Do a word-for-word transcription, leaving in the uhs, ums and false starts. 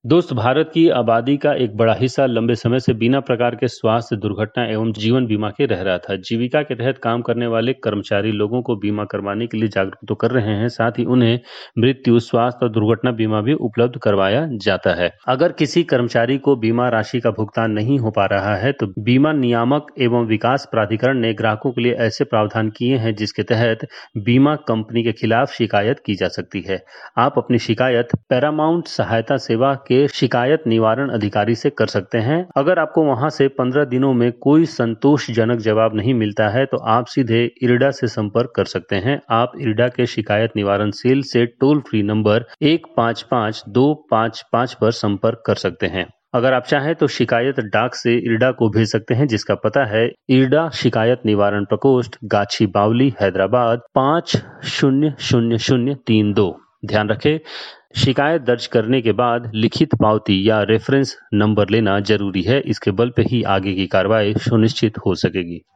दोस्त, भारत की आबादी का एक बड़ा हिस्सा लंबे समय से बिना प्रकार के स्वास्थ्य, दुर्घटना एवं जीवन बीमा के रह रहा था। जीविका के तहत काम करने वाले कर्मचारी लोगों को बीमा करवाने के लिए जागरूक तो कर रहे हैं, साथ ही उन्हें मृत्यु, स्वास्थ्य और दुर्घटना बीमा भी उपलब्ध करवाया जाता है। अगर किसी कर्मचारी को बीमा राशि का भुगतान नहीं हो पा रहा है तो बीमा नियामक एवं विकास प्राधिकरण ने ग्राहकों के लिए ऐसे प्रावधान किए हैं जिसके तहत बीमा कंपनी के खिलाफ शिकायत की जा सकती है। आप अपनी शिकायत पैरामाउंट सहायता सेवा के शिकायत निवारण अधिकारी से कर सकते हैं। अगर आपको वहां से पंद्रह दिनों में कोई संतोषजनक जवाब नहीं मिलता है तो आप सीधे इरडा से संपर्क कर सकते हैं। आप इरडा के शिकायत निवारण सेल से टोल फ्री नंबर एक पाँच पाँच दो पाँच पाँच पर संपर्क कर सकते हैं। अगर आप चाहें तो शिकायत डाक से इरडा को भेज सकते हैं, जिसका पता है इरडा शिकायत निवारण प्रकोष्ठ, गाछी बावली, हैदराबाद पाँच शून्य शून्य शून्य तीन दो। ध्यान रखें, शिकायत दर्ज करने के बाद लिखित पावती या रेफरेंस नंबर लेना जरूरी है। इसके बल पे ही आगे की कार्रवाई सुनिश्चित हो सकेगी।